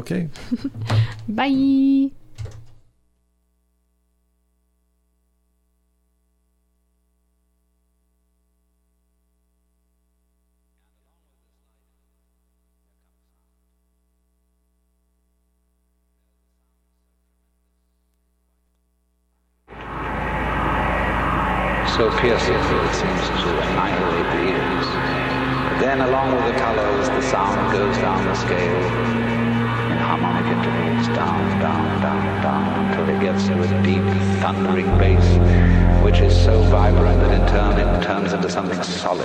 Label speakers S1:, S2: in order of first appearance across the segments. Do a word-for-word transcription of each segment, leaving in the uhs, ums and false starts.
S1: Okay.
S2: Bye.
S3: So piercing it seems to annihilate the ears. But then along with the colors, the sound goes down the scale in harmonic intervals, down, down, down, down, until it gets to a deep, thundering bass, which is so vibrant that in turn it turns into something solid.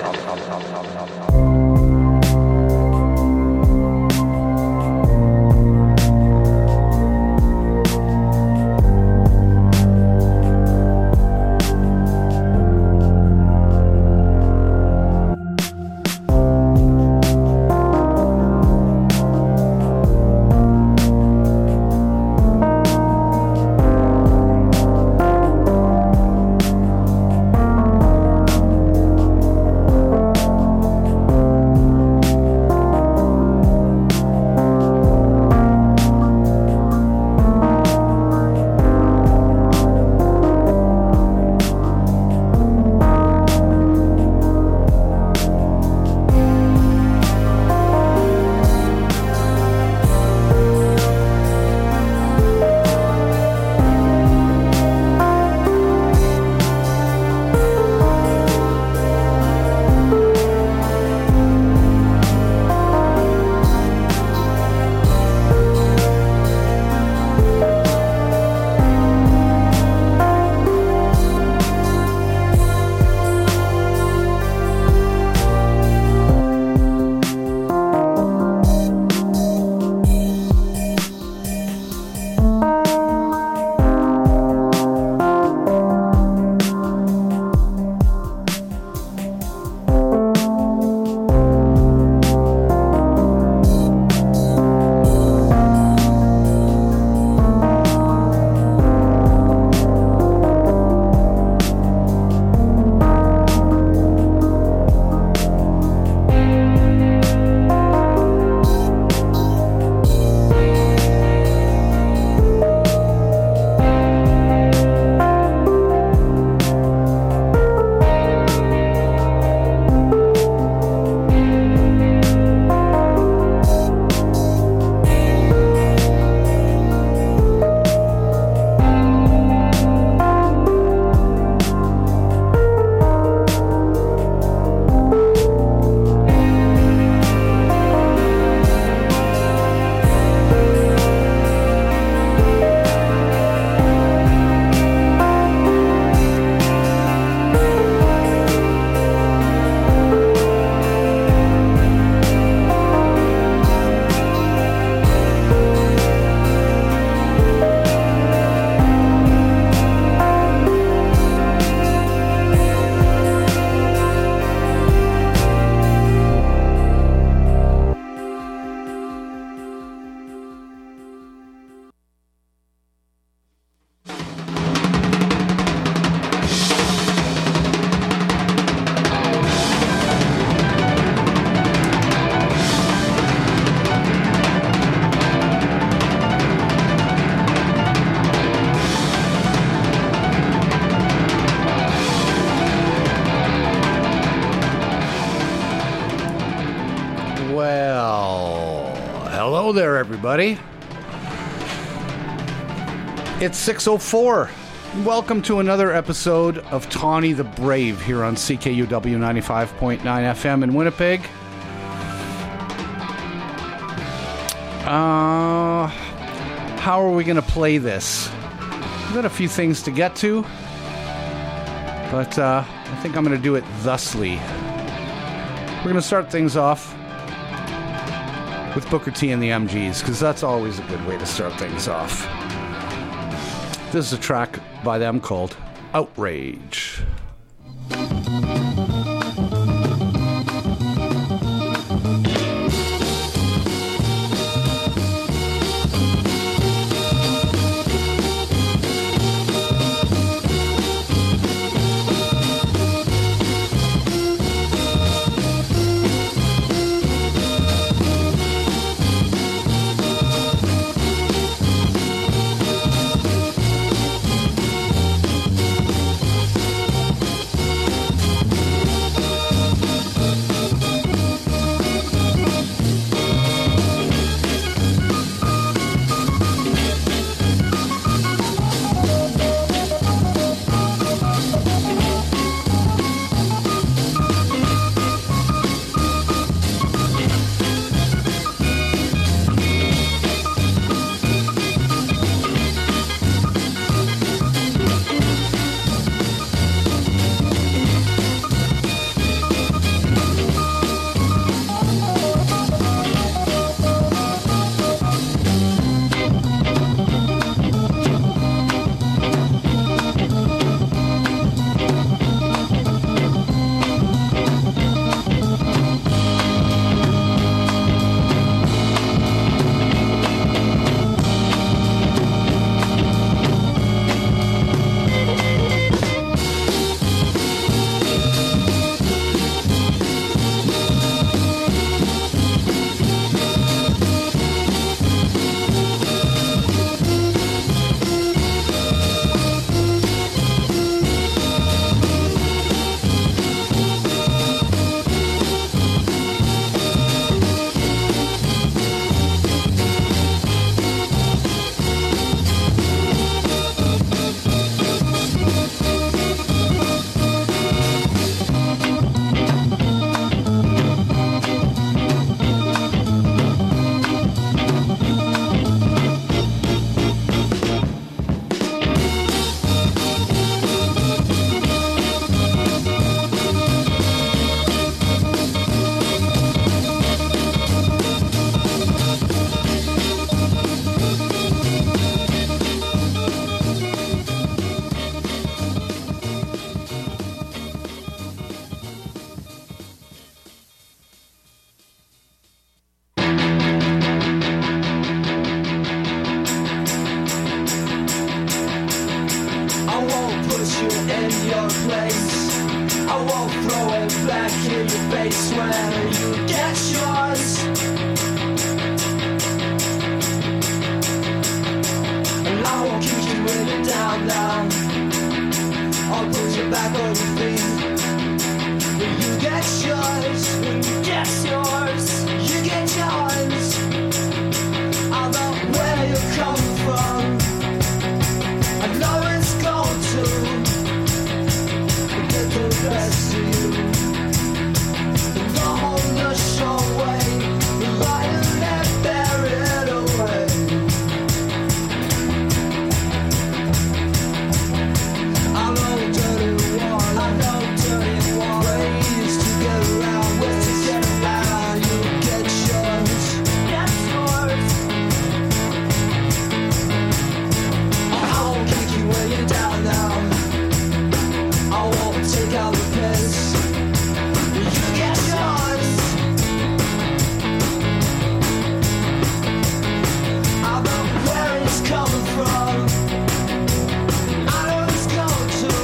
S4: Hello there, everybody. It's six oh four. Welcome to another episode of Tawny the Brave here on C K U W ninety-five point nine F M in Winnipeg. Uh, how are we going to play this? We've got a few things to get to, but uh, I think I'm going to do it thusly. We're going to start things off with Booker T and the M Gs, because that's always a good way to start things off. This is a track by them called Outrage.
S1: in your place. I won't throw it back in your face when you get yours. And I won't keep you when you're down, down. I'll put you back on your feet. When you get yours, when you get yours, you get yours. I know where you're coming from. I know it's going to get the best of you. Don't hold us your way. Lie and let bury it away. I know dirty one. I know dirty one. Ways to get around, ways to get around. You get yours. Get yours. I won't kick you when you're down now. I won't take out the piss. You get yours. I know where it's coming from. I know it's going to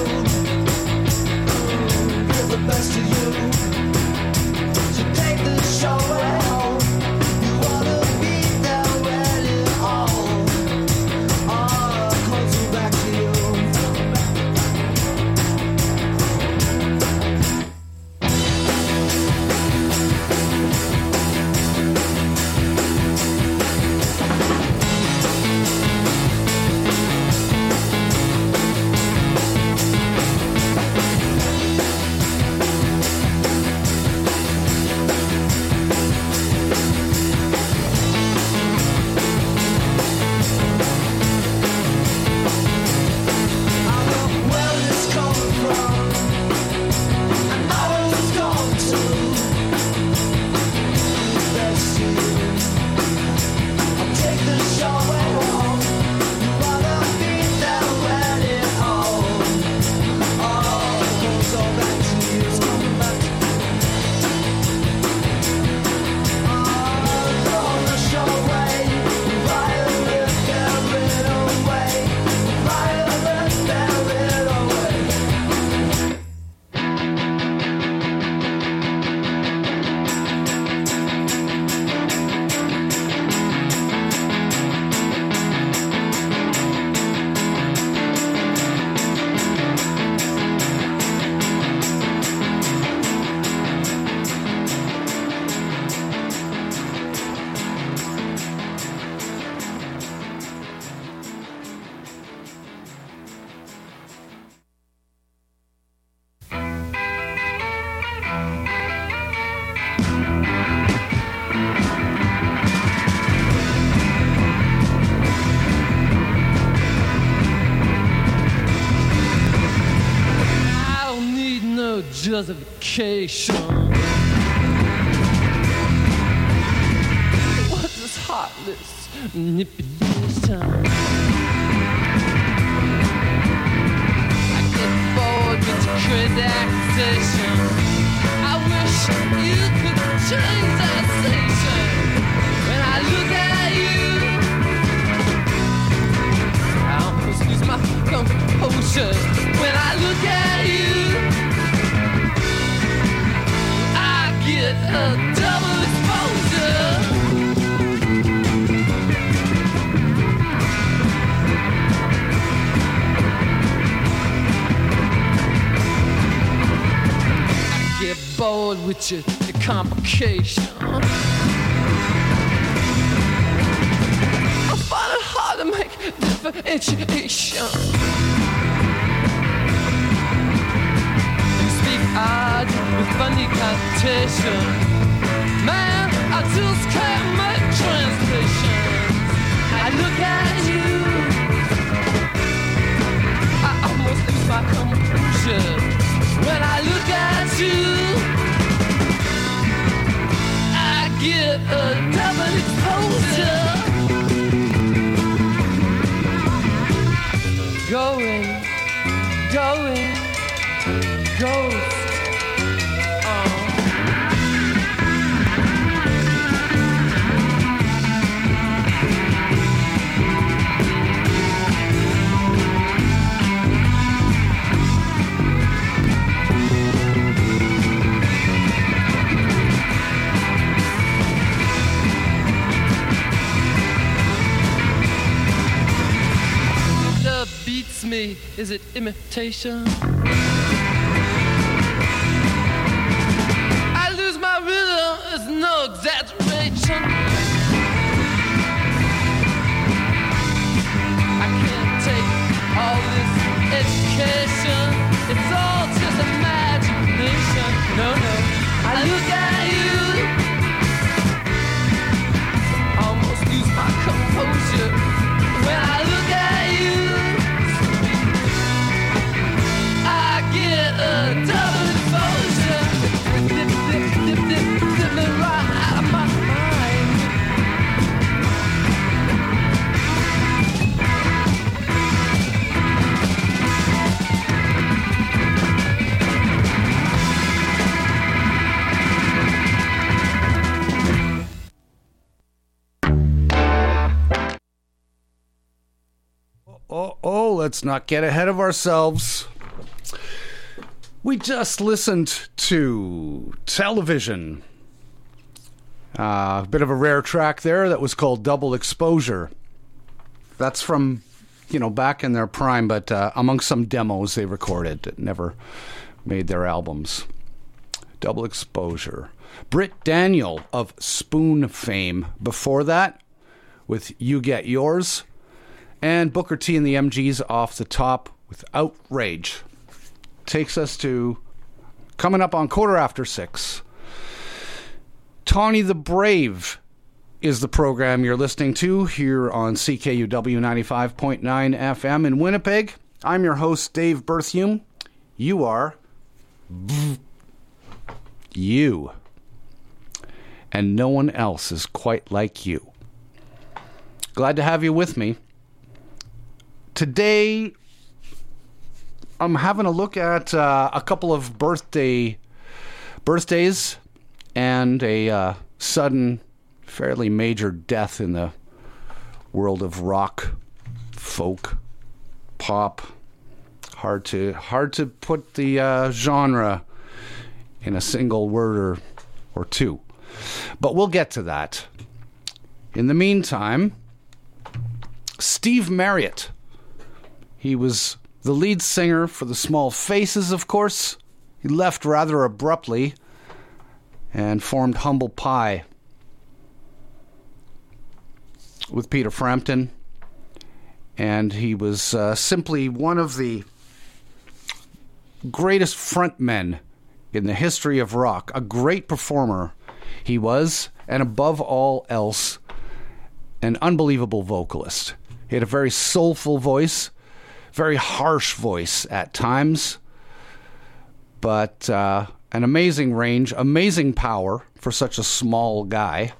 S1: get the best of you. So take the show at home. You wanna be there when it all, all comes back to you. I know where it's coming from. I know it's going to best of you. I'll take the show at home. You wanna be there when it all, all goes all back to you. It's coming back. Oh, throw the show away. Violet, bear it away. Violet, bear it away.
S5: I don't need no justification. What's this heartless manipulation? I get bored with your crazy accusation. I wish you could change that station. When I look at you, I almost lose my composure. When I look at you, I get a double exposure. I get bored with your, your complication. I find it hard to make differentiation. You speak odd with funny connotation. Man, I just can't make translations. I look at you, I almost lose my composure. When I look at you, I get a double exposure. Going, going, ghost. Uh. me, is it imitation? I lose my rhythm, it's no exaggeration. I can't take all this education, it's all just imagination. No, no, I look at you, almost lose my composure when I look at you. I get a double exposure, dip, dip, dip, dip, dip me right out of my mind.
S4: Oh, oh, let's not get ahead of ourselves. We just listened to Television. Uh, a bit of a rare track there that was called Double Exposure. That's from, you know, back in their prime, but uh, among some demos they recorded that never made their albums. Double Exposure. Britt Daniel of Spoon fame before that with You Get Yours. And Booker T and the M Gs off the top with Outrage. Takes us to coming up on quarter after six. Tawny the Brave is the program you're listening to here on C K U W ninety-five point nine F M in Winnipeg. I'm your host, Dave Berthium. You are you. And no one else is quite like you. Glad to have you with me. Today, I'm having a look at uh, a couple of birthday birthdays and a uh, sudden, fairly major death in the world of rock, folk, pop. Hard to hard to put the uh, genre in a single word or or two, but we'll get to that. In the meantime, Steve Marriott. He was the lead singer for the Small Faces, of course. He left rather abruptly and formed Humble Pie with Peter Frampton. And he was uh, simply one of the greatest frontmen in the history of rock. A great performer he was, and above all else, an unbelievable vocalist. He had a very soulful voice, very harsh voice at times, but uh, an amazing range, amazing power for such a small guy.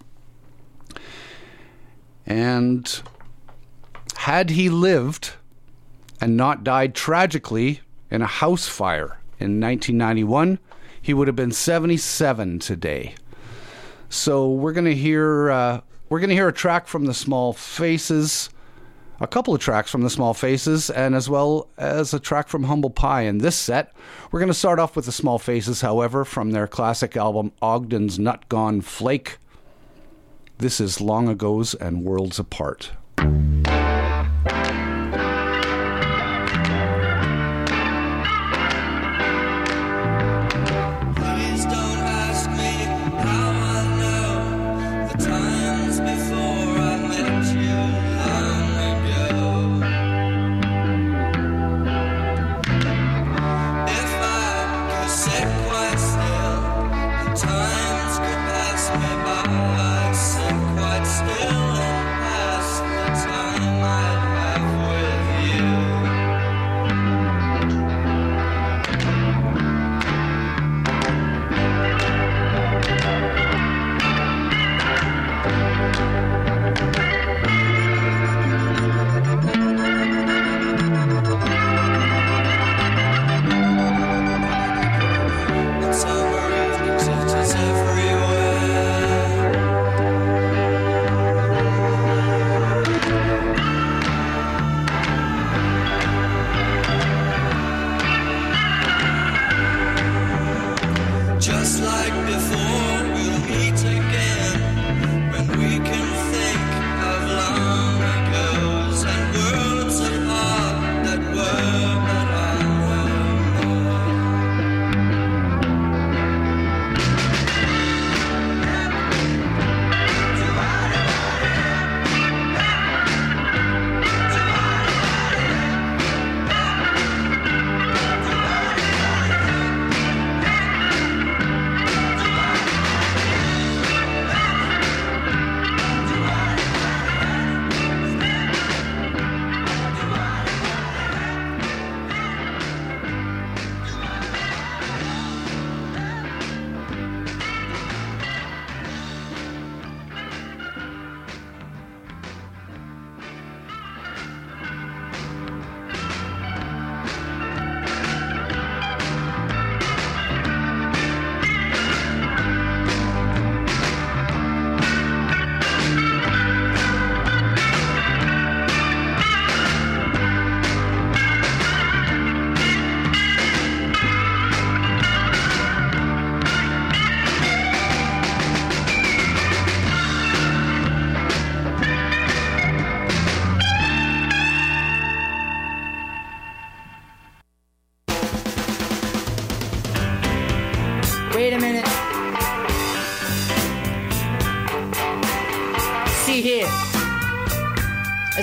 S4: And had he lived and not died tragically in a house fire in nineteen ninety-one, he would have been seventy-seven today. So we're going to hear uh, we're going to hear a track from the Small Faces, a couple of tracks from the Small Faces, and as well as a track from Humble Pie in this set. We're going to start off with the Small Faces, however, from their classic album Ogden's Nut Gone Flake. This is Long Ago's and Worlds Apart.
S1: Times could pass me by, I sit quite still and pass the time.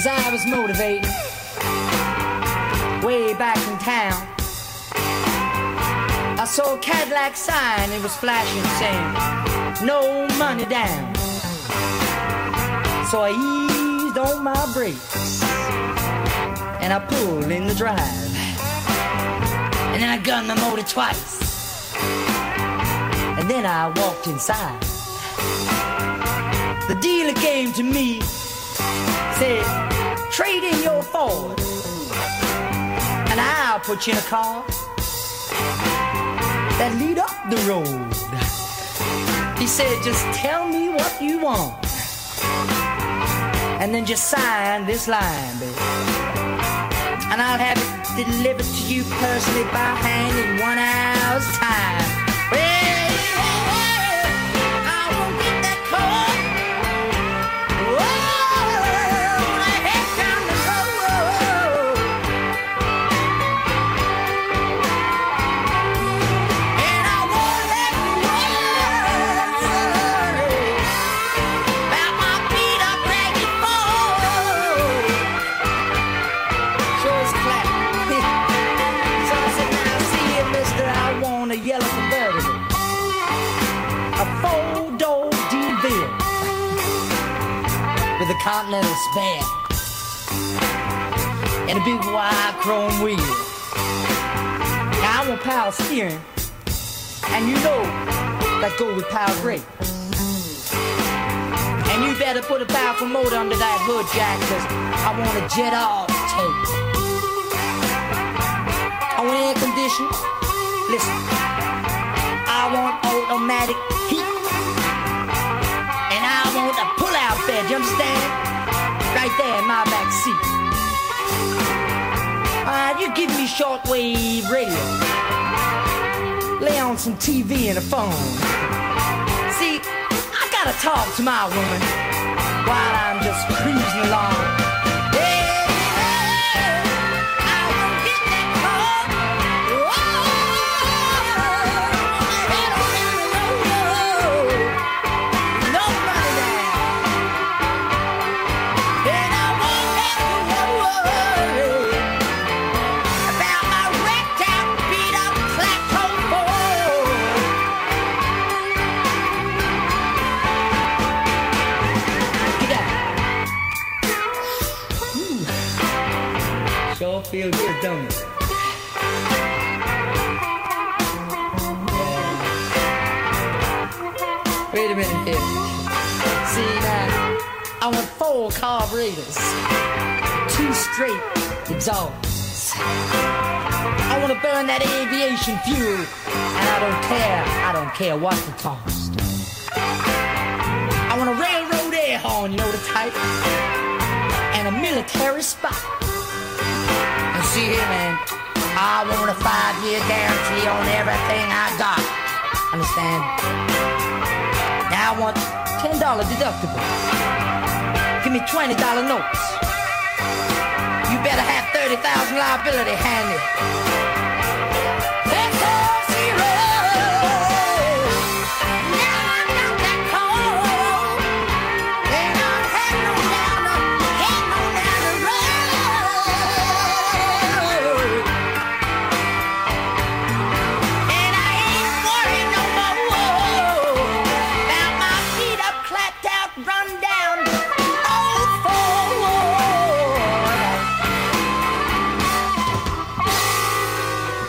S1: as I was motivating way back in town, I saw a Cadillac sign, it was flashing saying, no money down. So I eased on my brakes and I pulled in the drive. And then I gunned my motor twice. And then I walked inside. The dealer came to me, said, trade in your Ford and I'll put you in a car that lead up the road. He said, just tell me what you want and then just sign this line, baby, and I'll have it delivered to you personally by hand in one hour's time. Well, I won't get that car. Whoa, when I head down the road, and I won't let you worry about my beat up ragged Ford. Sure is clap. So I said, now see it, mister, I want a yellow convertible, a four-door DeVille with a Continental spare and a big wide chrome wheel. Now I want power steering, and you know that go with power brakes. And you better put a powerful motor under that hood, Jack, cause I want a jet off tape. I want air conditioning. Listen, I want automatic heat. And I want a pull-out bed, you understand? Right there in my back seat. Alright, you give me shortwave radio. Lay on some T V and a phone. See, I gotta talk to my woman while I'm just cruising along. Hey, hey, I won't get that car. Whoa, head on down the road. No money down. And I won't have to worry about my wrecked out, beat up, clapton Ford. Get out. Ooh. Sure feel good, don't it? Yeah. Wait a minute here. See now, I want four carburetors, two straight exhausts. I want to burn that aviation fuel, and I don't care, I don't care what the cost. I want a railroad air horn, you know the type, and a military spot. And see here, man, I want a five-year guarantee on everything I got. Understand? Now I want ten dollars deductible. Give me twenty dollar notes. You better have thirty thousand liability handy. That's all zero. Now I got that call. And I'm heading on down the, heading on down the road. And I ain't worried no more about my feet up, clapped out, run down. Oh, forward.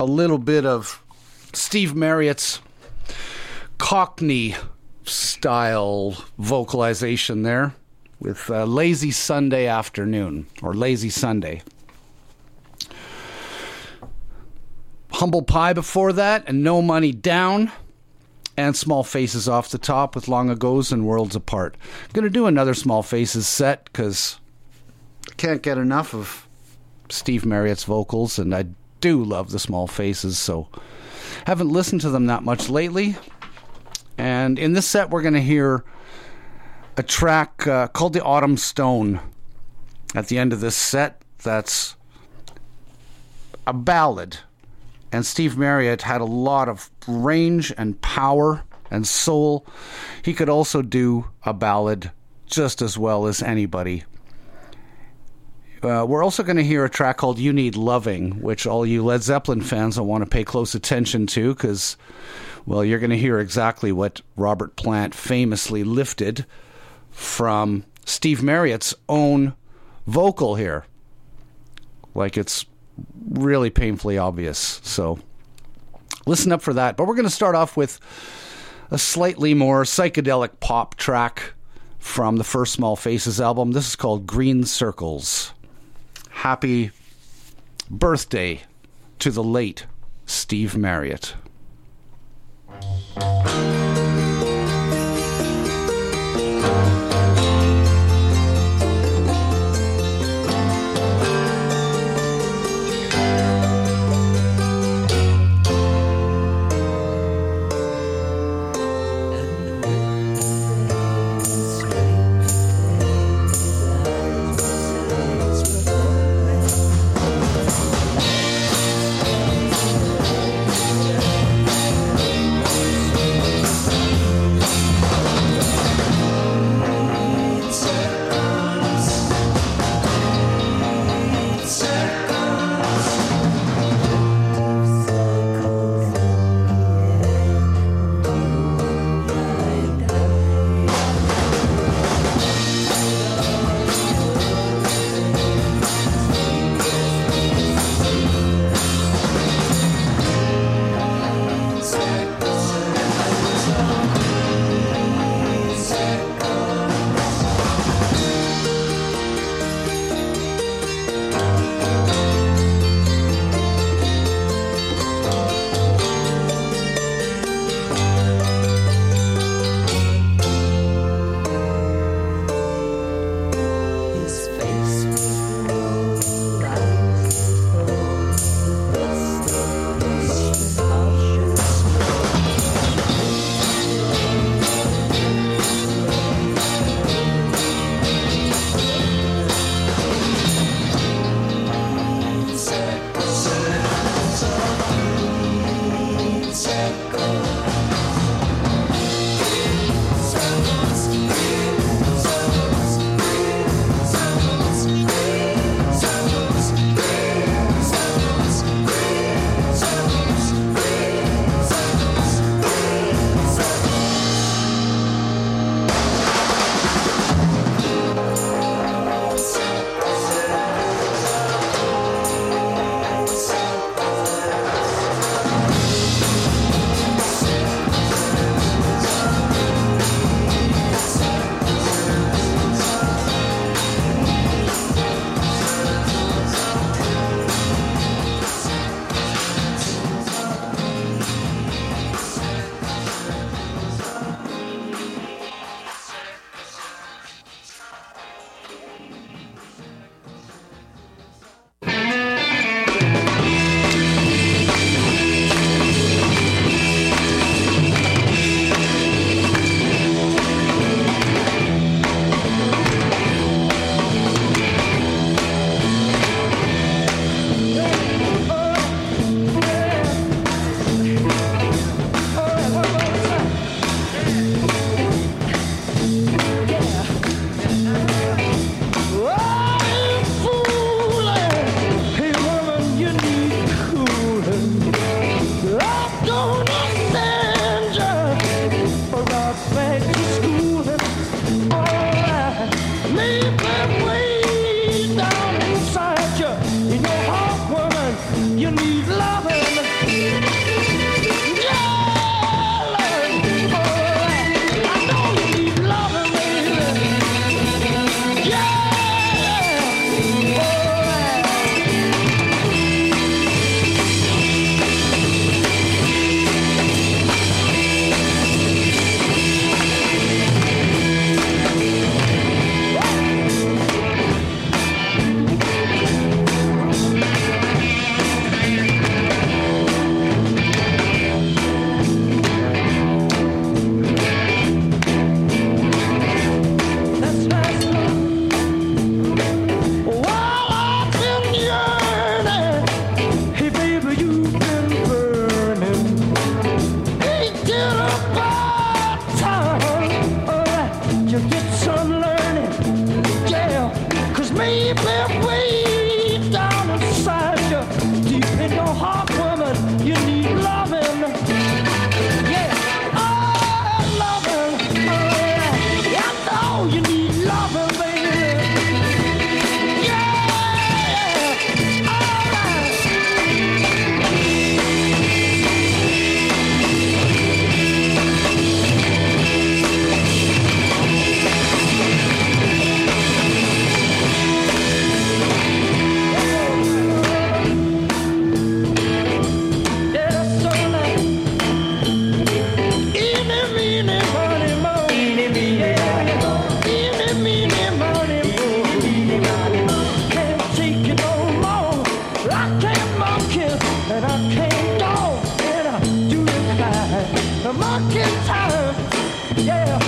S4: a little bit of Steve Marriott's Cockney style vocalization there with uh, Lazy Sunday Afternoon, or Lazy Sunday. Humble Pie before that, and No Money Down, and Small Faces off the top with Long Ago's and Worlds Apart. I'm going to do another Small Faces set because I can't get enough of Steve Marriott's vocals, and I do love the Small Faces, so haven't listened to them that much lately. And in this set, we're going to hear a track uh, called The Autumn Stone at the end of this set. That's a ballad. And Steve Marriott had a lot of range and power and soul. He could also do a ballad just as well as anybody. Uh, we're also going to hear a track called You Need Loving, which all you Led Zeppelin fans will want to pay close attention to because, well, you're going to hear exactly what Robert Plant famously lifted from Steve Marriott's own vocal here. Like, it's really painfully obvious. So listen up for that. But we're going to start off with a slightly more psychedelic pop track from the first Small Faces album. This is called Green Circles. Happy birthday to the late Steve Marriott.
S1: Thank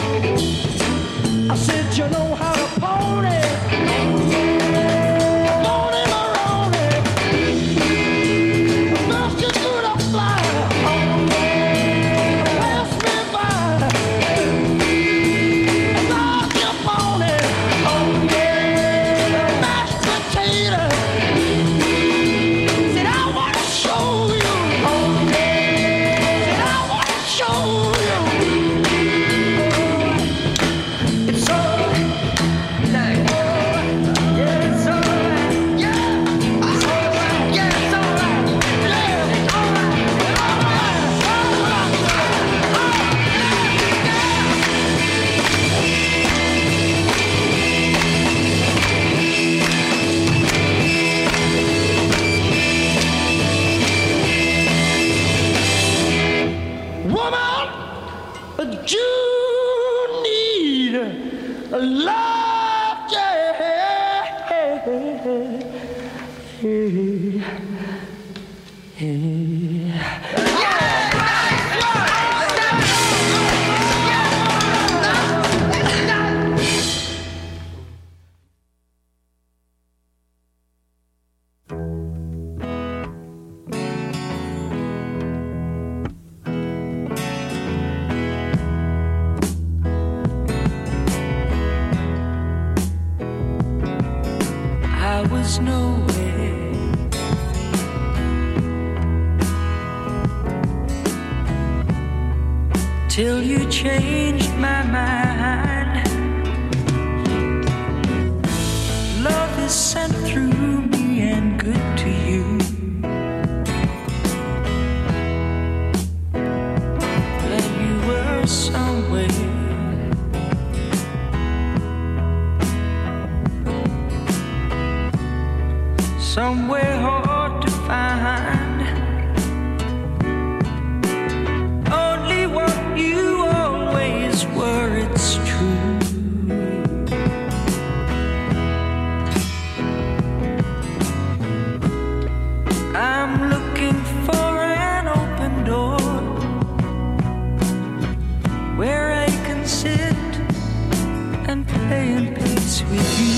S1: I said, you know how to pony. Pony Maroney. First you do the fly. Pass me by. Start your pony. Mashed potato. Said, I want to show you. Said, I want to show you. It's all right. Yeah, it's all right. Yeah, it's all right. Yeah, it's all right. Yeah, it's all right. All right. All right. Woman, but you need a love, I was nowhere till you changed my mind. Love is sent through me and good to you. But you were somewhere. Somewhere hard to find. Only what you always were, it's true. I'm looking for an open door where I can sit and play in peace with you.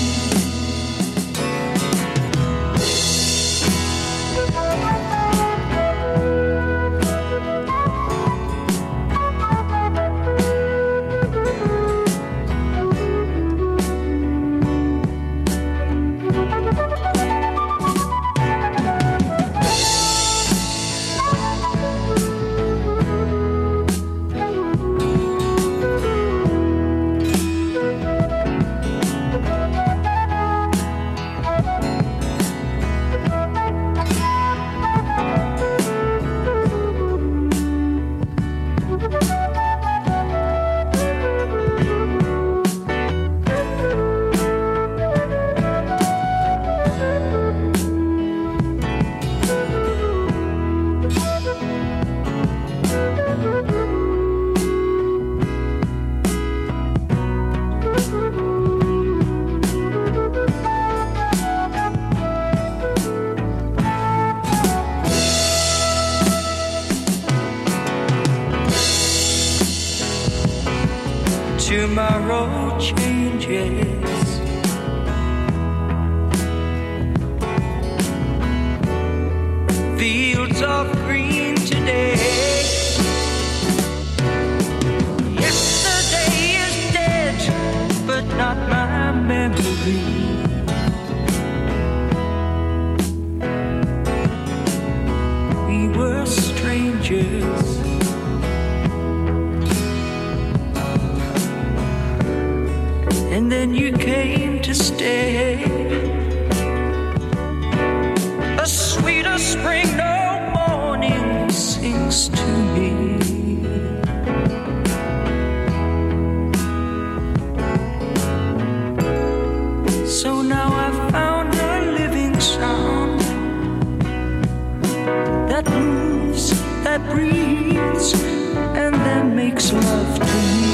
S1: Tomorrow changes. Fields of green today. Yesterday is dead, but not my memory. We were strangers. And then you came to stay. A sweeter spring no morning sings to me. So now I've found a living sound that moves, that breathes, and that makes love to me.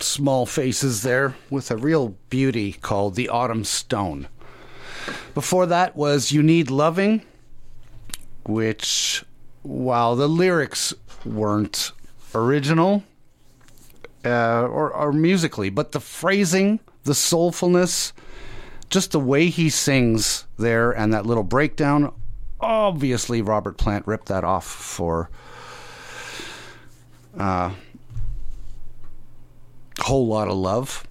S4: Small Faces there with a real beauty called The Autumn Stone. Before that was You Need Loving, which, while the lyrics weren't original uh, or, or musically, but the phrasing, the soulfulness, just the way he sings there and that little breakdown, obviously Robert Plant ripped that off for uh, Whole Lot of Love.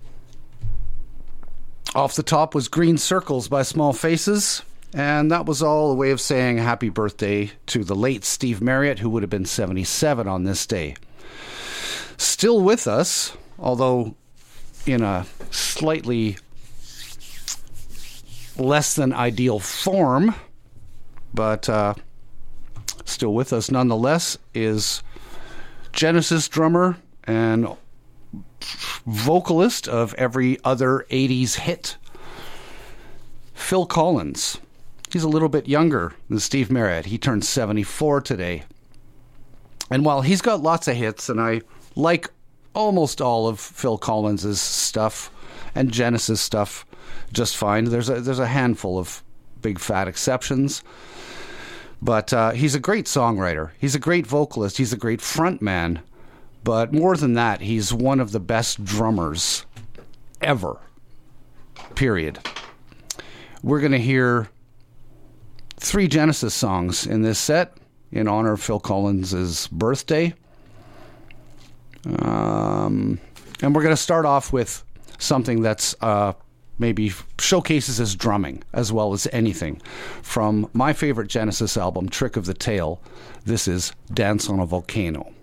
S4: Off the top was Green Circles by Small Faces, and that was all a way of saying happy birthday to the late Steve Marriott, who would have been seventy-seven on this day. Still with us, although in a slightly less than ideal form, but uh, still with us nonetheless, is Genesis drummer and vocalist of every other eighties hit, Phil Collins. He's a little bit younger than Steve Marriott. He turned seventy-four today. And while he's got lots of hits, and I like almost all of Phil Collins' stuff and Genesis stuff just fine, there's a, there's a handful of big fat exceptions. But uh, he's a great songwriter. He's a great vocalist. He's a great frontman. But more than that, he's one of the best drummers ever. Period. We're going to hear three Genesis songs in this set in honor of Phil Collins' birthday. Um, and we're going to start off with something that's uh, maybe showcases his drumming as well as anything. From my favorite Genesis album, Trick of the Tail, this is Dance on a Volcano.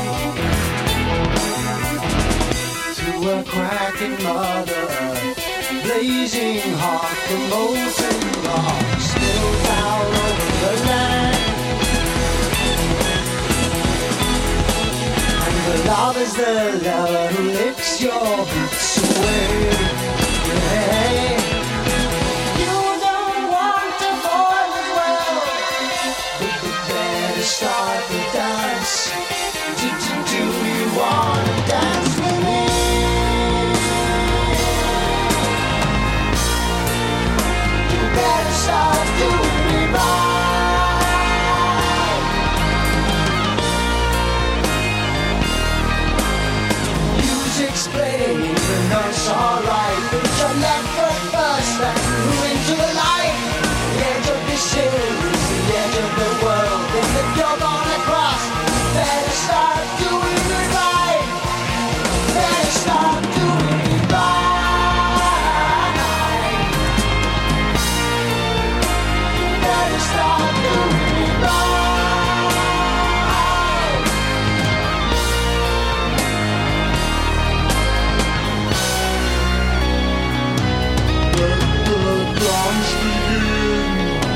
S1: To a cracking mother, blazing hot, the molten rock spills out over the land. And the lava's the lover who licks your boots away. Yeah. You don't want to fall as well, but you better start the dance. Do, do, do you want to dance with me? Better start doing me right. Music's playing and that's alright, but you're never first and through into the light. The edge of this city is the edge of the world, and if you're gonna cross, better start doing me right. Better start doing me right. Start doing me right. Let the dance begin.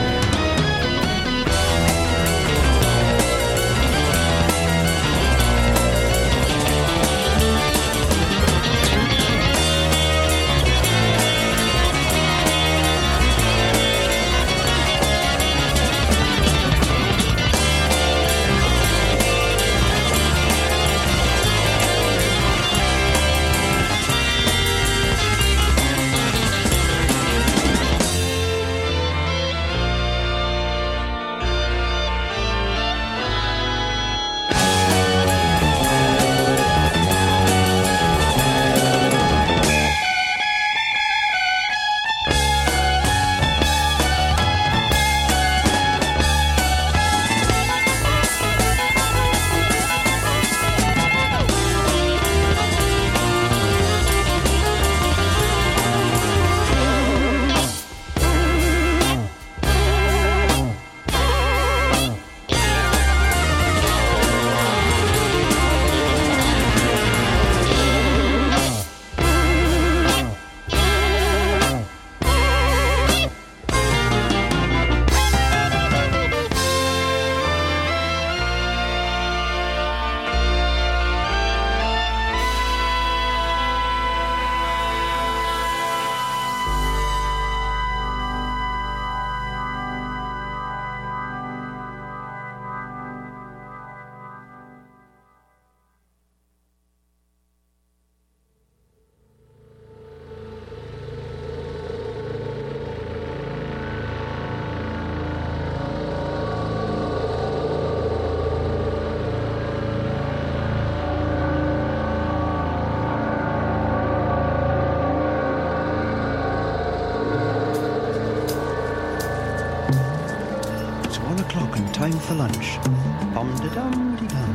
S6: Time for lunch. Bum-de-dum-de-dum.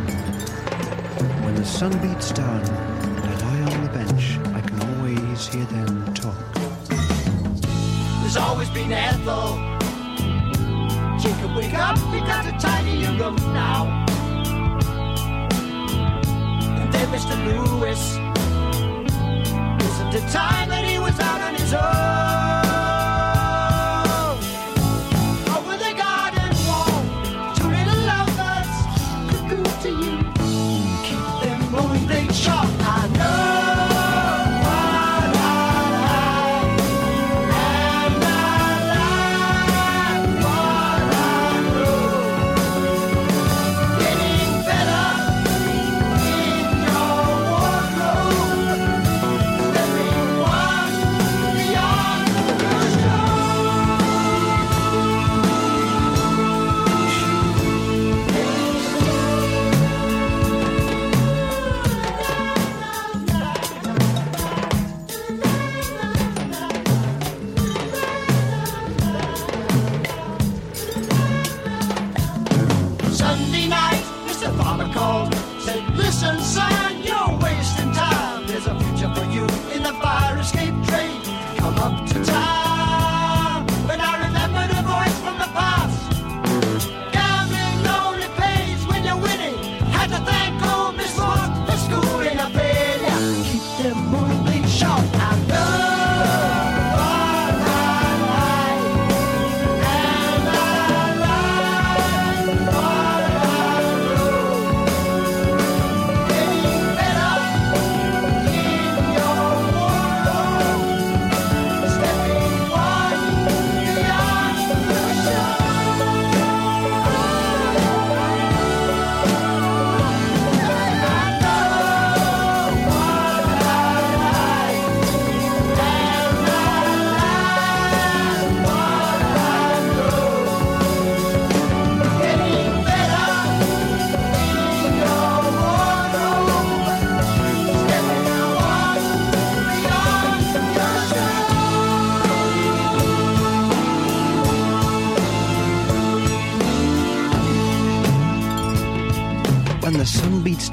S6: When the sun beats down and I lie on the bench, I can always hear them talk.
S1: There's always been Ethel. Jacob, wake up, we got to tidy your room now. And then Mister Lewis, isn't it time that he was out on his own? To you, keep them moving, they shot. I know what I like, and I like what I know. Getting better in your wardrobe.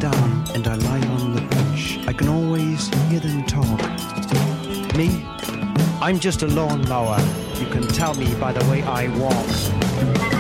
S6: down and I lie on the bench, I can always hear them talk. Me? I'm just a lawnmower. You can tell me by the way I walk.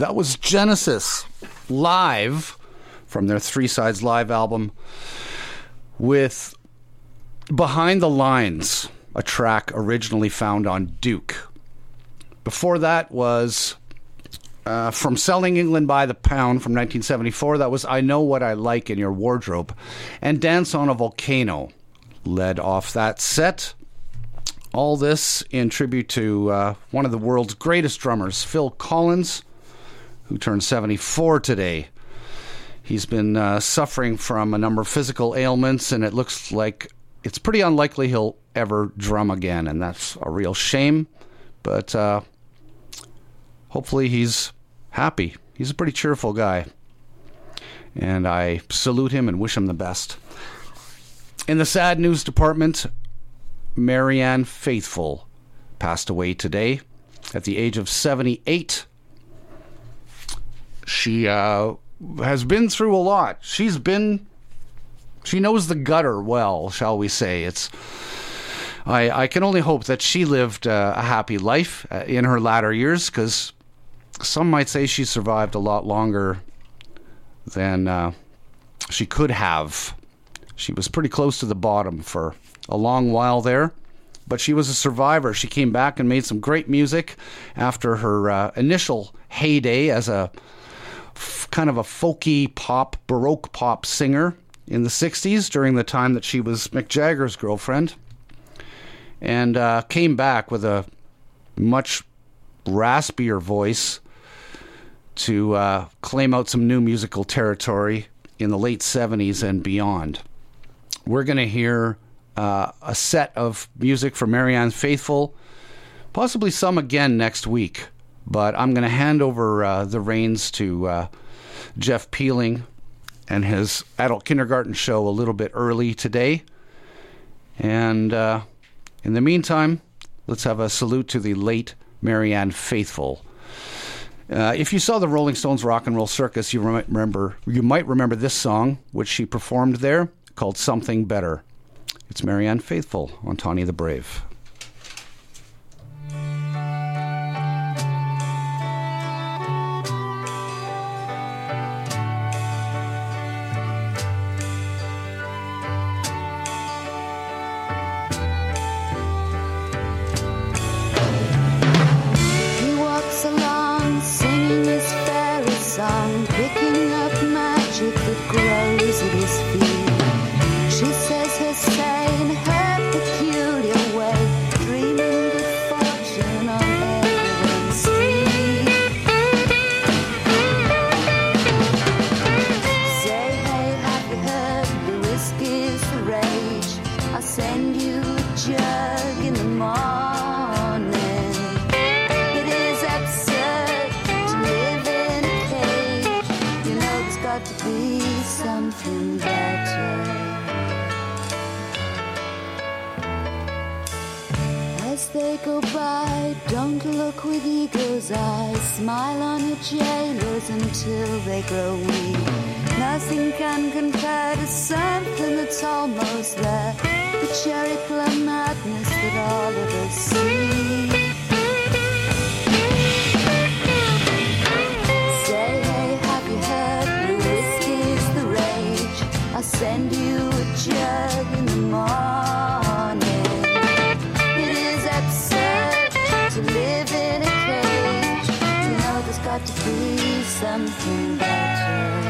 S4: That was Genesis live from their Three Sides Live album with Behind the Lines, a track originally found on Duke. Before that was uh, from Selling England by the Pound from nineteen seventy-four. That was I Know What I Like in Your Wardrobe. And Dance on a Volcano led off that set. All this in tribute to uh, one of the world's greatest drummers, Phil Collins, who turned seventy-four today. He's been uh, suffering from a number of physical ailments, and it looks like it's pretty unlikely he'll ever drum again, and that's a real shame. But uh, hopefully he's happy. He's a pretty cheerful guy, and I salute him and wish him the best. In the sad news department, Marianne Faithfull passed away today at the age of seventy-eight. She uh, has been through a lot. She's been, she knows the gutter well, shall we say. It's, I, I can only hope that she lived uh, a happy life uh, in her latter years, because some might say she survived a lot longer than uh, she could have. She was pretty close to the bottom for a long while there, but she was a survivor. She came back and made some great music after her uh, initial heyday as a f- kind of a folky pop, Baroque pop singer in the sixties during the time that she was Mick Jagger's girlfriend, and uh, came back with a much raspier voice to uh, claim out some new musical territory in the late seventies and beyond. We're going to hear uh, a set of music from Marianne Faithfull, possibly some again next week, but I'm going to hand over uh, the reins to uh, Jeff Peeling and his adult kindergarten show a little bit early today. And uh, in the meantime, let's have a salute to the late Marianne Faithfull. Uh, if you saw the Rolling Stones Rock and Roll Circus, you might remember you might remember this song, which she performed there, called Something Better. It's Marianne Faithfull on Tawny the Brave.
S7: He walks along singing his fairy song, picking up magic that grows at his feet. She says her say in her peculiar way, dreaming good fortune on everyone's street. Say, hey, have you heard the whiskey's the rage? I'll send you a jug in the morning. It is absurd to live in a cage. You know there's got to be something better. As they go by, don't look with eagle's eyes. Smile on your jailers until they grow weak. Nothing can compare to something that's almost there. The cherry plum madness that all of us see. Say, hey, have you heard the whiskey's the rage? I'll send you a jug in the morning. It is absurd to live in a cage. You know there's got to be something better.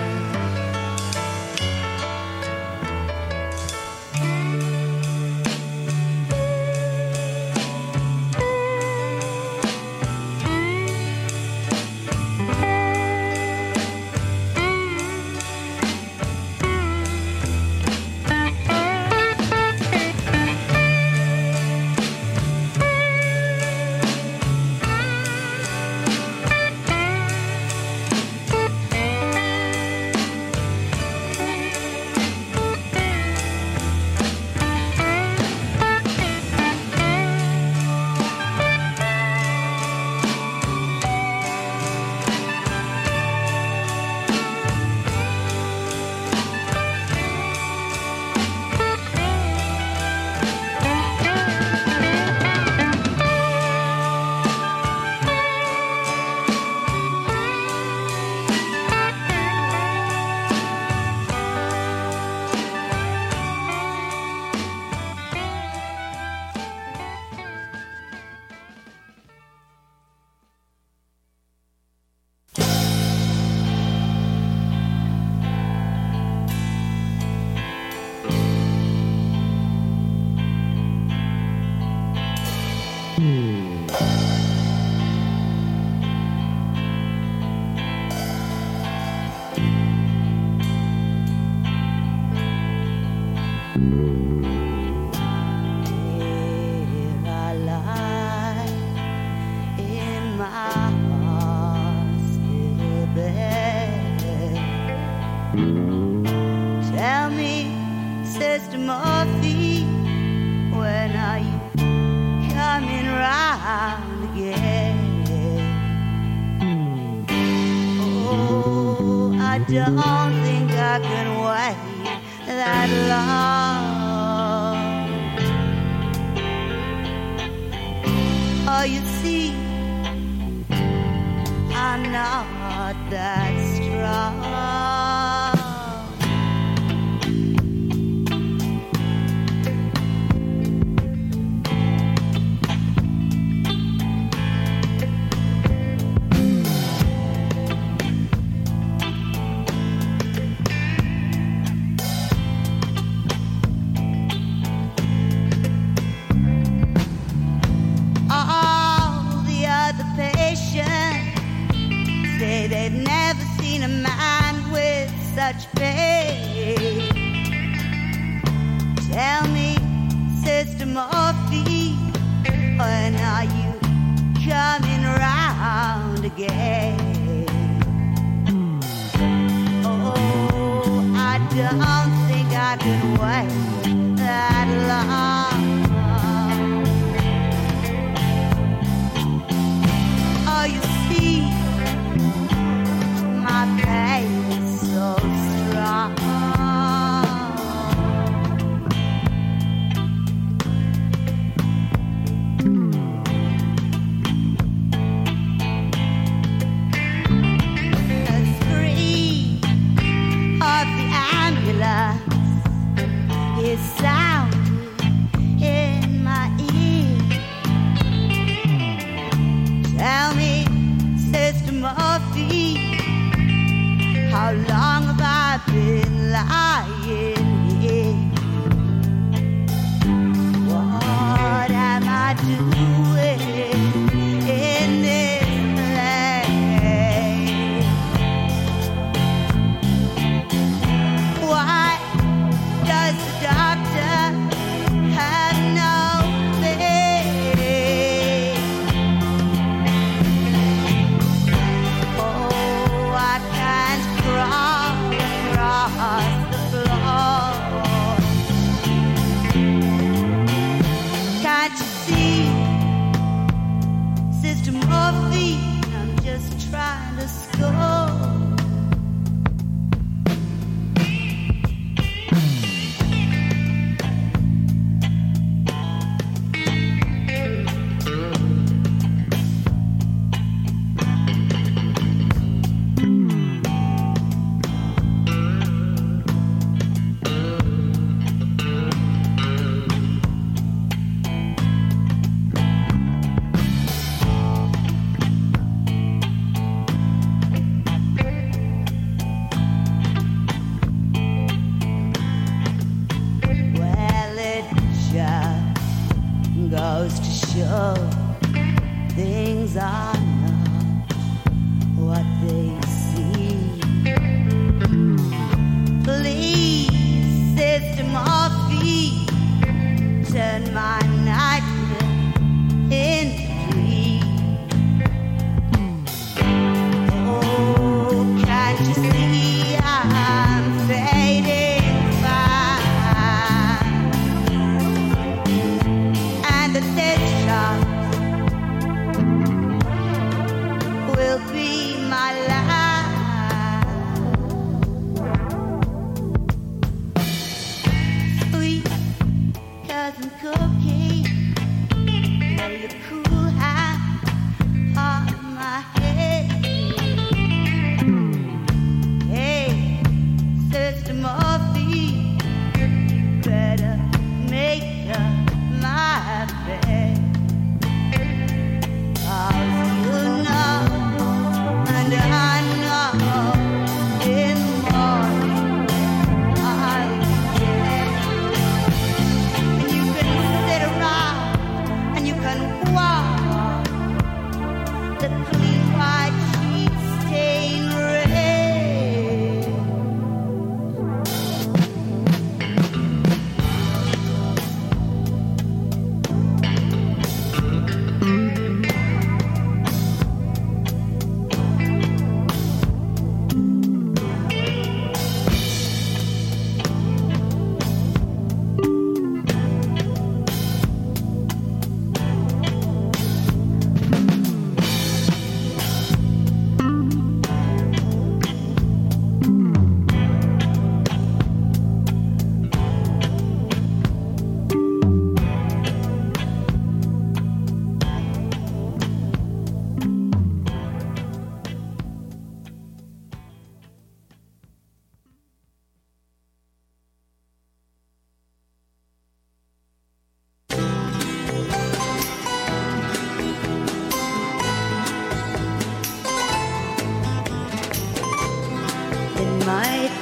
S7: Here I lie in my hospital bed. Tell me, Sister Murphy, when are you coming round again? Oh, I don't think I can wait that long. Oh, you see, I'm not that strong. Say they've never seen a man with such pain. Tell me, Sister Murphy, when are you coming round again? Oh, I don't think I can wait that long. Oh, you see, my pain is so strong. The scream of the ambulance is sounding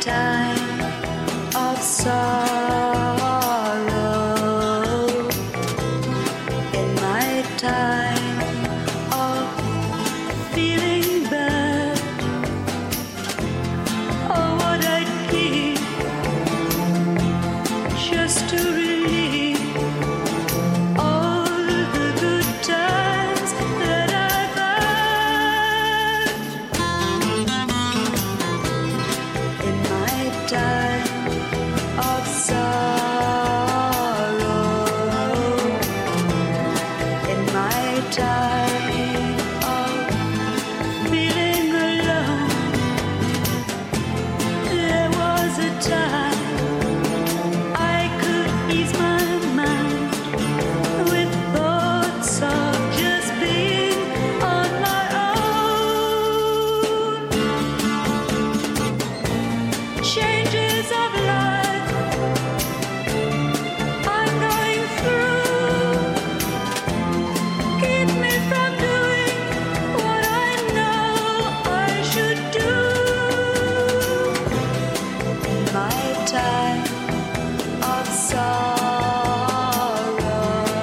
S7: time of sorrow, in my time of feeling bad, oh, what I'd give just to relieve all the good times that I've had. In my time of sorrow, in my time of feeling alone, there was a time I could ease my mind with thoughts of just being on my own. Changes of life I'm going through keep me from doing what I know I should do. In my time of sorrow,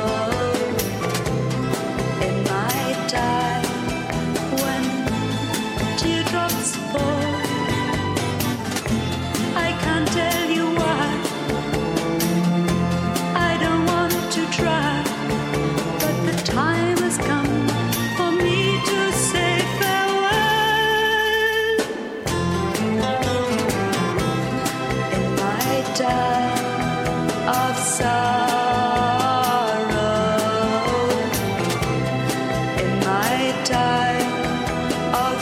S7: in my time when teardrops fall, I can't tell you why. I don't want to try, but the time has come for me to say farewell. In my time of sorrow, in my time of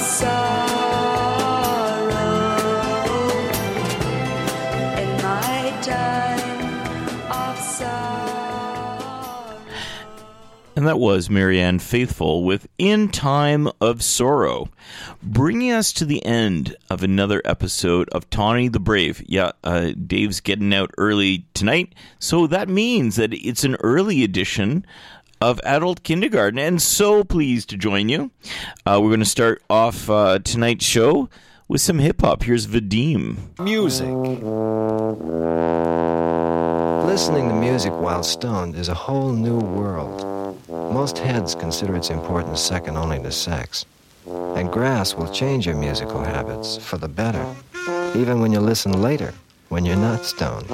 S7: sorrow, in my time of sorrow.
S8: And that was Marianne Faithfull with In Time of Sorrow, bringing us to the end of another episode of Tawny the Brave. Yeah, uh, Dave's getting out early tonight, so that means that it's an early edition of Adult Kindergarten, and so pleased to join you. Uh, we're going to start off uh, tonight's show with some hip-hop. Here's Vadim.
S9: Music. Listening to music while stoned is a whole new world. Most heads consider its importance second only to sex. And grass will change your musical habits for the better, even when you listen later, when you're not stoned.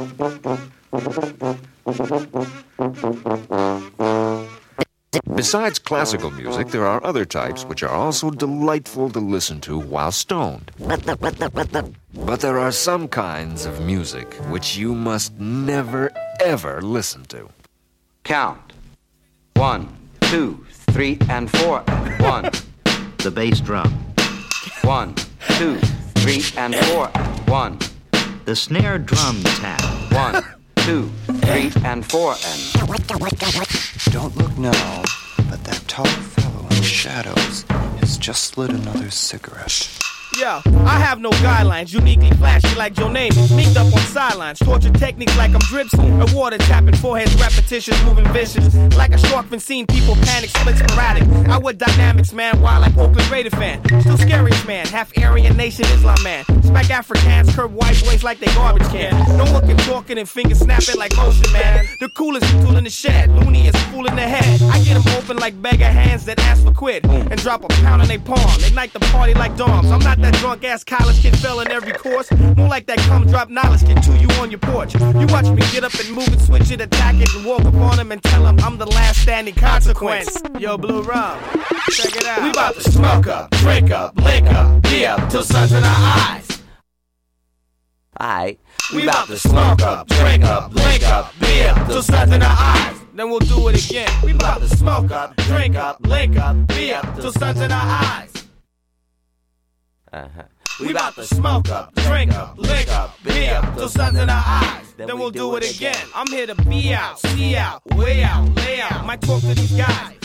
S10: Besides classical music, there are other types which are also delightful to listen to while stoned. But there are some kinds of music which you must never, ever listen to.
S3: Count. One, two, three, and four, and one.
S11: The bass drum.
S3: One, two, three, and four, and one.
S11: The snare drum tap.
S3: One, two, three, and four, and...
S12: Don't look now, but that tall fellow in the shadows has just lit another cigarette.
S13: Yo, I have no guidelines, uniquely flashy like Joe Namath. Meeked up on sidelines, torture techniques like I'm Dripsy. A water tapping, foreheads, repetitions, moving vicious. Like a shark been seen, people panic, split sporadic. I wear dynamics, man, wild like Oakland Raider fan. Still scariest man, half Aryan nation, Islam man. Smack Africans, curb white boys like they garbage can. No one can talking and finger snapping like motion, man. The coolest tool in the shed, loony is fool in the head. I get them open like beggar hands that ask for quid. And drop a pound on they palm, ignite the party like doms. I'm not that drunk ass college kid fell in every course. More like that come drop knowledge kid to you on your porch. You watch me get up and move it, switch it, attack it, and walk up on him and tell him I'm the last standing consequence. Yo, Blue Rum, check it out.
S14: We about to smoke up, drink up, lick up, be up till sun's in our eyes.
S15: Aight.
S14: We about to smoke up, drink up, lick up, be up till sun's in our eyes.
S13: Then we'll do it again.
S14: We about to smoke up, drink up, lick up, be up till sun's in our eyes.
S15: Uh-huh.
S14: We about to smoke up, drink up, lick up, be up till sun's in our eyes.
S13: Then we'll do it again. I'm here to be out, see out, way out, lay out. Might talk to these guys.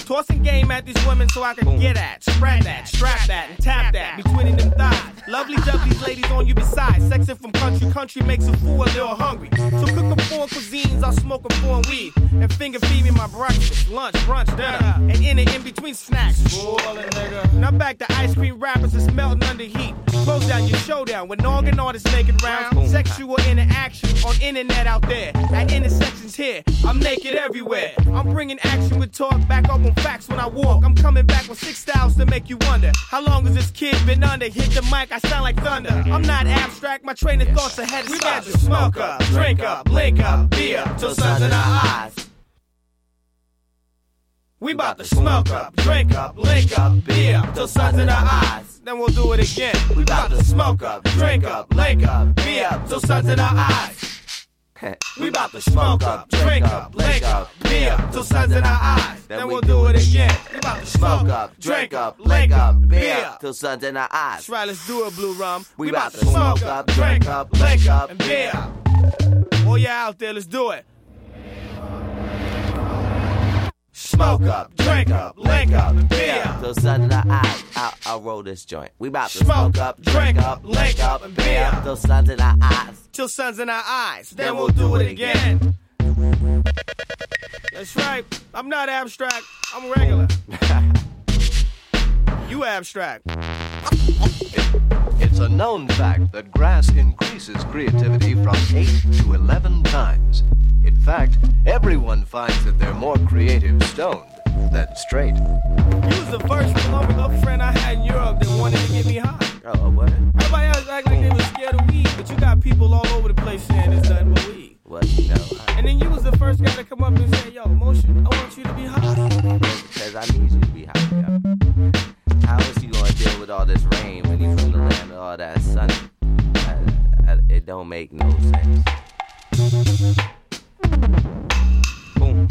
S13: Tossing game at these women so I can get at, spread that, strap that, and tap that between them thighs. Lovely dovelies, ladies on you besides. Sexing from country, country makes a fool a little hungry. So cook them four cuisines, I'll smoke them four weed. And finger feed me my breakfast, lunch, brunch, dinner. And in it, in between snacks. Spoilin', nigga. Now back to ice cream rappers that's melting under heat. Close down your showdown with noggin artists naked rounds. Sexual interaction on internet out there. At intersections here, I'm naked everywhere. I'm bringing action with talk, back up on facts when I walk. I'm coming back with six styles to make you wonder. How long has this kid been under? Hit the mic, I sound like thunder. I'm not abstract, my train of thoughts ahead of
S14: We
S13: schedule.
S14: about to smoke up, drink up, link up, be up till sun's in our eyes. We about to smoke up, drink up, link up, be up till sun's in our eyes.
S13: Then we'll do it again.
S14: We about to smoke up, drink up, link up, be up till sun's in our eyes. We about to smoke up, drink up, link up, be up till sun's in our eyes.
S13: Then we'll do it again. We about to
S14: Smoke up, drink up, link up, be up till sun's in our eyes.
S13: That's right, let's do it, Blue Rum.
S14: We about to smoke up, drink up, link up, and be up.
S13: Oh yeah, out there, let's do it.
S14: Smoke up, drink up, link up, and be up
S15: till sun's in our eyes. I'll, I'll roll this joint. We about to smoke up, drink up, link up, and be up till sun's in our eyes.
S13: Till sun's in our eyes. Then we'll do it again. That's right. I'm not abstract. I'm regular. You abstract.
S16: It's a known fact that grass increases creativity from eight to eleven times. In fact, everyone finds that they're more creative stoned than straight.
S13: You was the first along friend I had in Europe that wanted to get me high.
S15: Oh, what?
S13: Everybody else act like they was scared of weed, but you got people all over the place saying it's nothing but weed.
S15: Well, you know. I...
S13: And then you was the first guy to come up and say, yo, Motion, I want you to be high.
S15: Because I need you to be high, yo. How is he going to deal with all this rain when he's from the land of all that sun? I, I, it don't make no sense. Boom.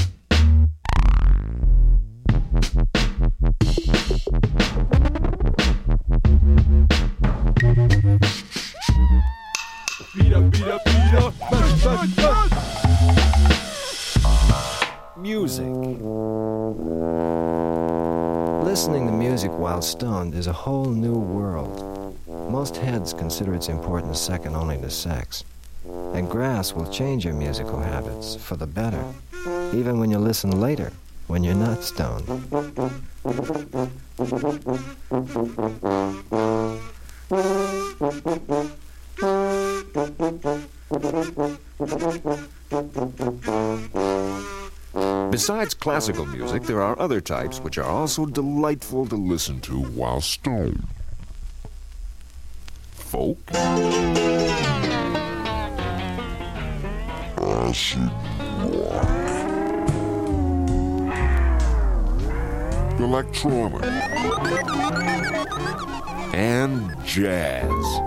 S13: Beat up, beat up, beat up. Bust, bust, bust.
S9: Music. Listening to music while stoned is a whole new world. Most heads consider its importance second only to sex. And grass will change your musical habits for the better, even when you listen later, when you're not stoned.
S10: Besides classical music, there are other types which are also delightful to listen to while stoned. Folk. Acid rock. Electronic. And jazz.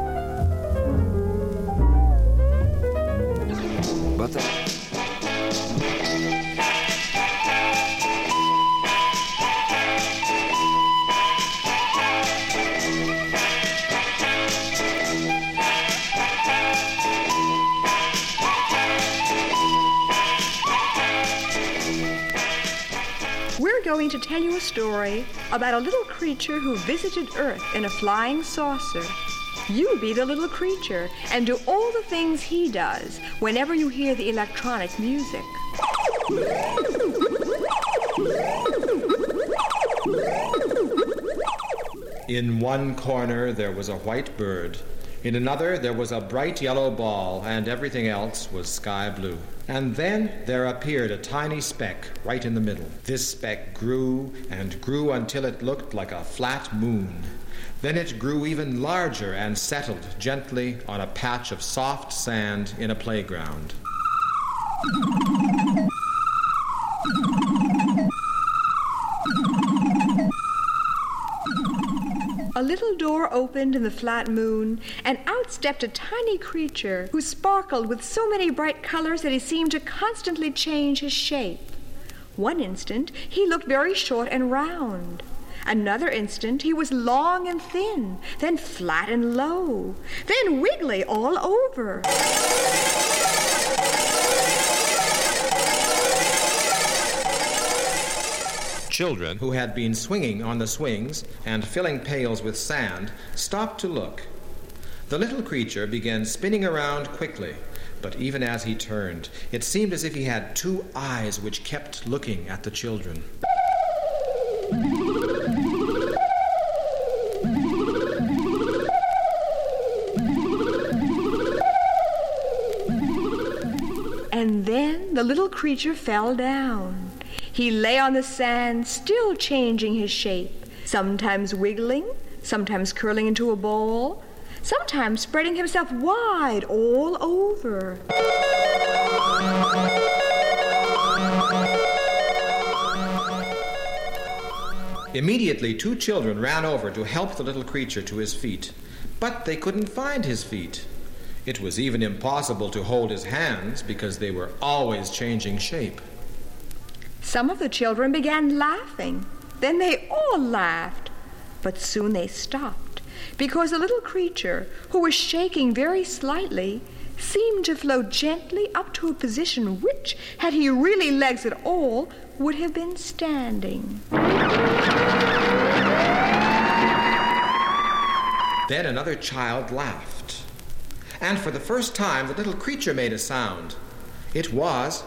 S10: But the
S17: going to tell you a story about a little creature who visited Earth in a flying saucer. You be the little creature and do all the things he does whenever you hear the electronic music.
S18: In one corner there was a white bird. In another there was a bright yellow ball, and everything else was sky blue. And then there appeared a tiny speck right in the middle. This speck grew and grew until it looked like a flat moon. Then it grew even larger and settled gently on a patch of soft sand in a playground.
S17: A little door opened in the flat moon, and out stepped a tiny creature who sparkled with so many bright colors that he seemed to constantly change his shape. One instant, he looked very short and round. Another instant, he was long and thin, then flat and low, then wiggly all over.
S18: children, who had been swinging on the swings and filling pails with sand, stopped to look. The little creature began spinning around quickly, but even as he turned, it seemed as if he had two eyes which kept looking at the children.
S17: And then the little creature fell down. He lay on the sand, still changing his shape, sometimes wiggling, sometimes curling into a ball, sometimes spreading himself wide all over.
S18: Immediately, two children ran over to help the little creature to his feet, but they couldn't find his feet. It was even impossible to hold his hands because they were always changing shape.
S17: Some of the children began laughing. Then they all laughed. But soon they stopped because the little creature, who was shaking very slightly, seemed to float gently up to a position which, had he really legs at all, would have been standing.
S18: Then another child laughed. And for the first time, the little creature made a sound. It was...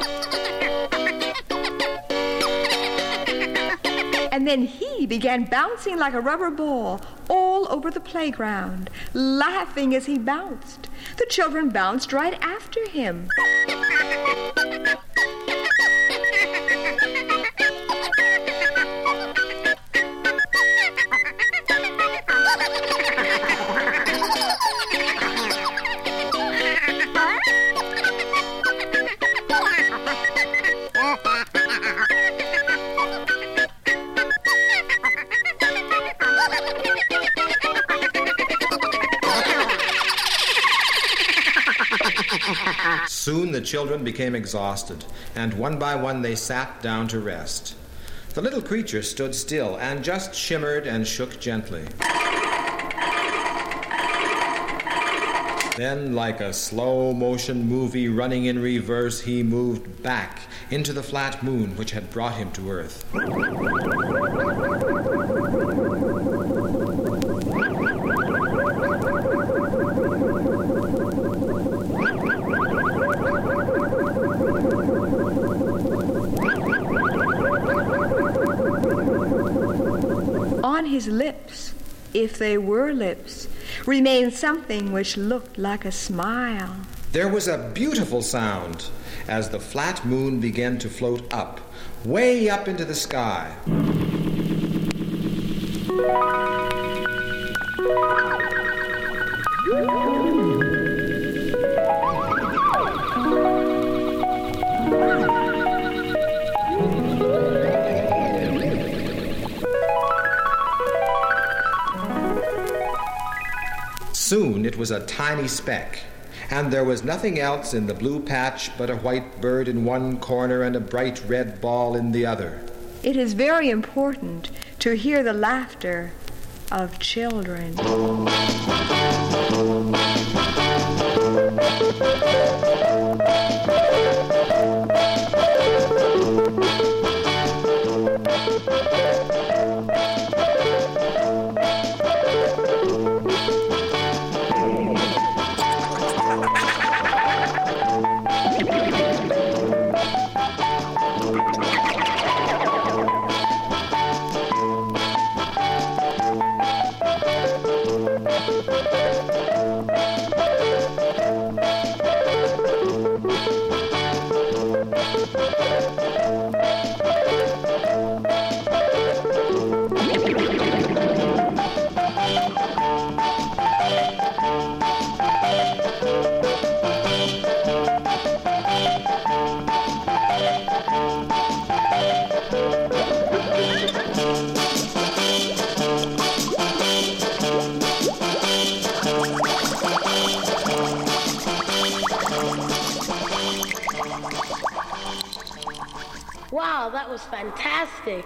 S17: And then he began bouncing like a rubber ball all over the playground, laughing as he bounced. The children bounced right after him.
S18: Soon the children became exhausted, and one by one they sat down to rest. The little creature stood still and just shimmered and shook gently. Then, like a slow-motion movie running in reverse, he moved back into the flat moon which had brought him to Earth.
S17: On his lips, if they were lips, remained something which looked like a smile.
S18: There was a beautiful sound as the flat moon began to float up, way up into the sky. Soon it was a tiny speck, and there was nothing else in the blue patch but a white bird in one corner and a bright red ball in the other.
S17: It is very important to hear the laughter of children.
S19: Wow, that was fantastic.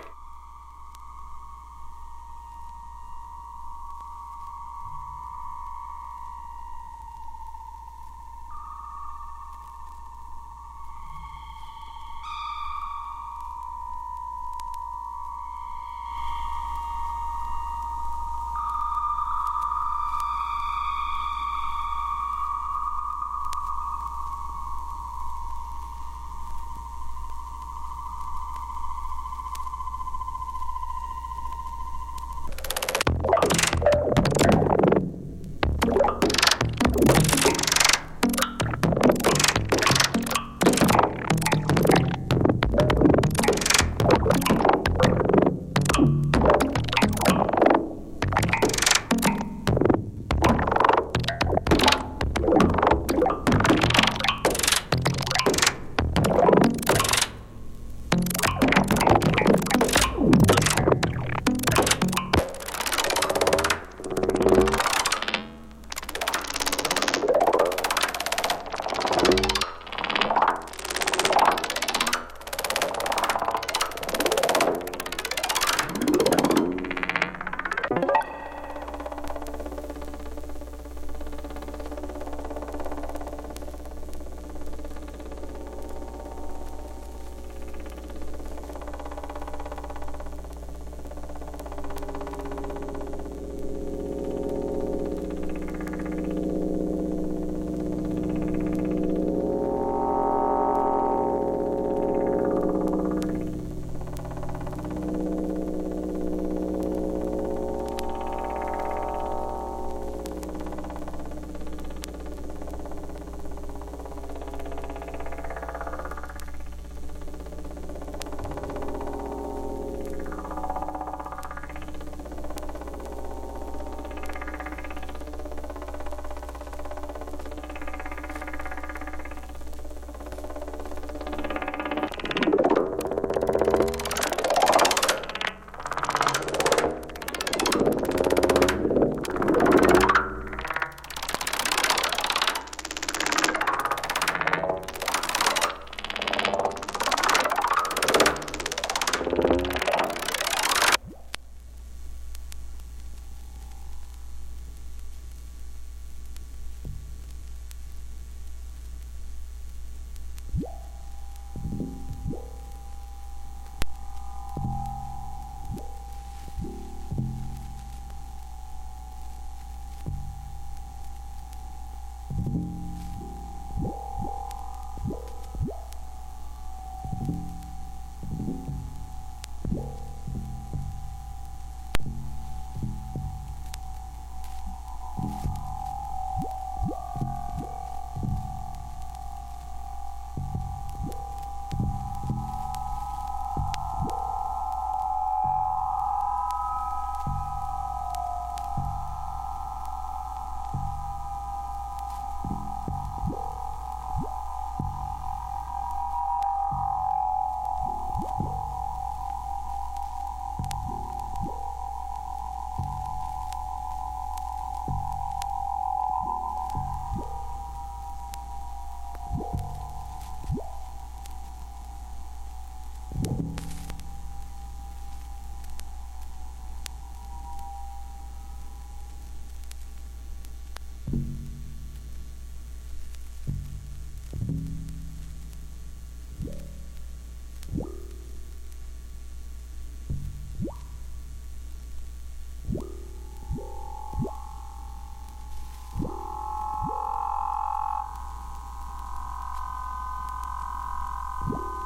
S1: you